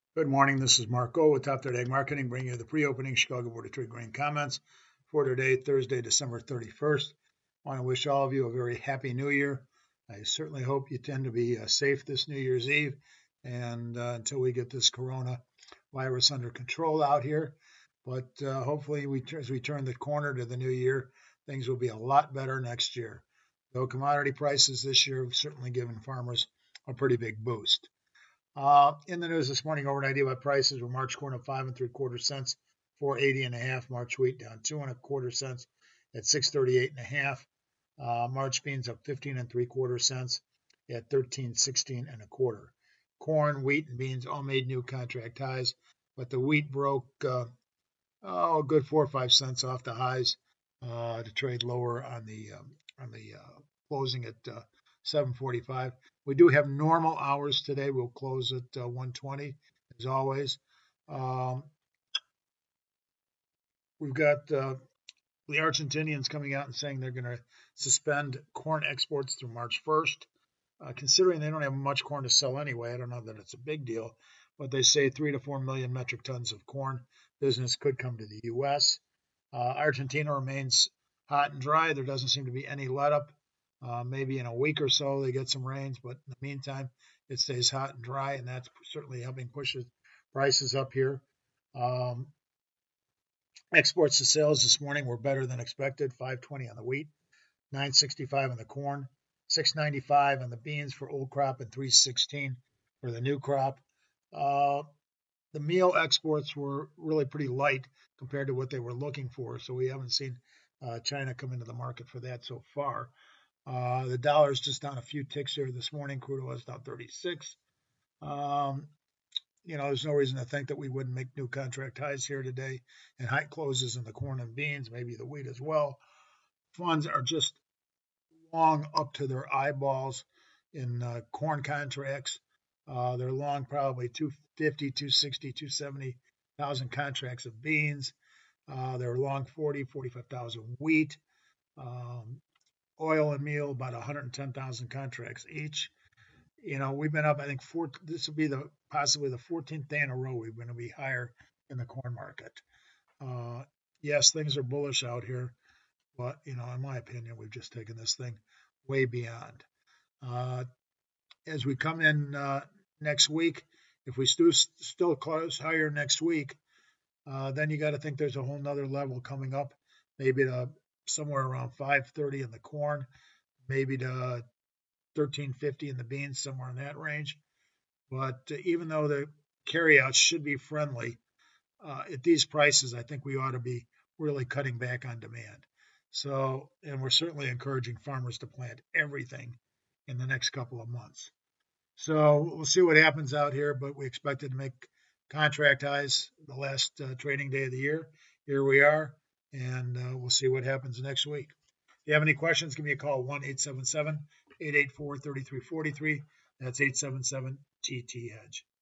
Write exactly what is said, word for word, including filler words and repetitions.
Good morning. This is Marco with Top Third Ag Marketing, bringing you the pre-opening Chicago Board of Trade grain comments for today, Thursday, December thirty-first. I want to wish all of you a very happy New Year. I certainly hope you tend to be uh, safe this New Year's Eve, and uh, until we get this corona virus under control out here. But uh, hopefully, we, as we turn the corner to the new year, things will be a lot better next year. Though commodity prices this year have certainly given farmers a pretty big boost. Uh, in the news this morning, overnight idea about prices were March corn at five and three quarter cents, four eighty and a half. March wheat down two and a quarter cents at six thirty-eight and a half. Uh, March beans up fifteen and three quarter cents at thirteen sixteen and a quarter. Corn, wheat, and beans all made new contract highs, but the wheat broke uh, oh a good four or five cents off the highs uh, to trade lower on the um, on the uh, closing at uh, seven forty-five. We do have normal hours today. We'll close at uh, one twenty as always. Um, we've got uh, the Argentinians coming out and saying they're going to suspend corn exports through March first. Uh, considering they don't have much corn to sell anyway, I don't know that it's a big deal, but they say three to four million metric tons of corn business could come to the U S. Uh, Argentina remains hot and dry. There doesn't seem to be any let up. Uh, maybe in a week or so they get some rains, but in the meantime, it stays hot and dry, and that's certainly helping push the prices up here. Um, exports to sales this morning were better than expected, five twenty on the wheat, nine sixty-five on the corn, six ninety-five on the beans for old crop, and three sixteen for the new crop. Uh, the meal exports were really pretty light compared to what they were looking for, so we haven't seen uh, China come into the market for that so far. Uh, the dollar's just down a few ticks here this morning. Crude oil is down thirty-six. Um, you know, there's no reason to think that we wouldn't make new contract highs here today and high closes in the corn and beans, maybe the wheat as well. Funds are just long up to their eyeballs in uh, corn contracts. Uh, they're long probably two fifty, two sixty, two seventy thousand contracts of beans. Uh, they're long forty, forty-five thousand wheat. Um, oil and meal about one hundred ten thousand contracts each. You know, we've been up, I think, four, this will be the possibly the fourteenth day in a row we're going to be higher in the corn market. Uh, yes, things are bullish out here, but, you know, in my opinion, we've just taken this thing way beyond. Uh, as we come in uh, next week, if we still still close higher next week, uh, then you got to think there's a whole nother level coming up, maybe to somewhere around five thirty in the corn, maybe to thirteen fifty in the beans, somewhere in that range. But uh, even though the carryouts should be friendly, uh, at these prices, I think we ought to be really cutting back on demand. So, and we're certainly encouraging farmers to plant everything in the next couple of months. So we'll see what happens out here, but we expected to make contract highs the last uh, trading day of the year. Here we are, and uh, we'll see what happens next week. If you have any questions, give me a call, one eight seven seven, eight eight four, three three four three. That's eight seven seven T T Hedge.